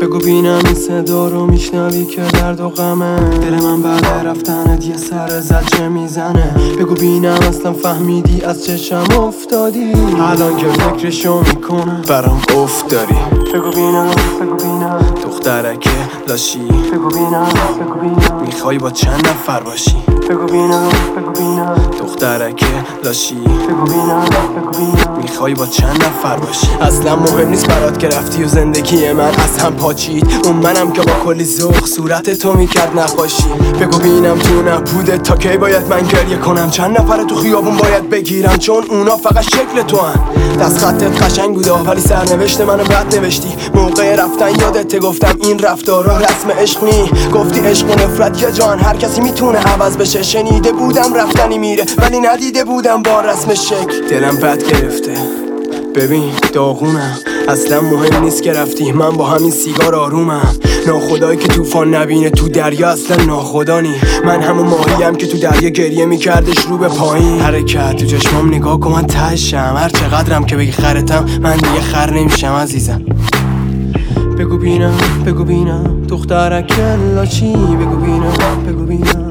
بگو بینم این صدا رو میشنوی که درد و غمه. دل من بعد رفتنت یه سر زجه میزنه. بگو بینم اصلا فهمیدی از چشم افتادی؟ الان که فکرشو میکنم برام افتاری. بگو بینم دخترک لاشی. بگو بینم میخوای با چند نفر باشی؟ بگو بینم دخترک لاشی. بگو بینم میخوای با چند نفر باشی؟ اصلا مهم نیست برات که رفتی و زندگی من از هم پاچید. اون منم که با کلی ذوق صورت تو میکرد نقاشی. بگو بینم تو نبوده تا کی باید من گریه کنم؟ چند نفر تو خیابون باید بگیرم چون اونا فقط شکل تو هن. دست خطت قشنگ بوده ولی سرنوشت منو بد نوشتی. موقع رفتن یادت گفتم این رفتارا رسم عشق نی. گفتی عشق و نفرت یه جان هر کسی میتونه عوض بشه. شنیده بودم رفتنی میره ولی ندیده بودم با رسم شکل. دلم بد گرفته ببین داغونم. اصلا مهم نیست که رفتی من با همین سیگار آرومم. ناخدایی که طوفان نبینه تو دریا اصلا ناخدا نی. من همون ماهیم که تو دریا گریه میکردش رو به پایین. حرکت تو چشمام نگاه کن من تشم. هر چقدرم که بگی خرتم من دیگه خر نمیشم عزیزم. بگو بینم دخترک لاچی. بگو بینم